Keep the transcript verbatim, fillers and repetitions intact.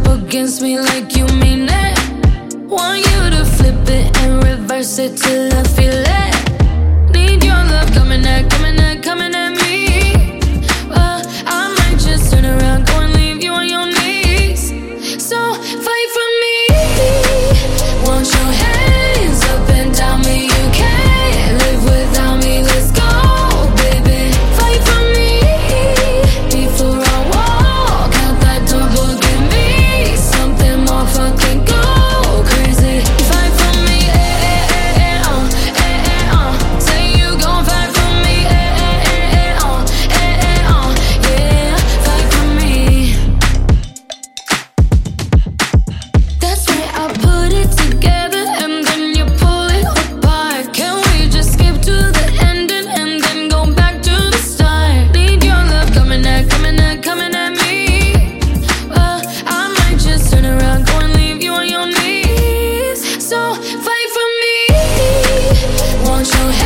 against me like you mean it. Want you to flip it and reverse it till I feel it. Need your love coming at, coming at, coming at me. But I might just turn around, go and leave you on your knees. So fight for me. Want your hands up and down me. You can't live without me. Let's go, baby. Fight for me. Before I walk out that door, boy, give me something more fucking go crazy. Fight for me, eh, eh, eh, eh, uh, eh, eh, uh. Say you gon' fight for me, eh, eh, eh, eh, uh, eh, eh, uh. Yeah, fight for me. That's right, I put it together and then you pull it apart. Can we just skip to the ending and then go back to the start? Need your love coming at, coming at, coming at me. But I might just turn around, go and leave you on your knees. So fight for me. Want your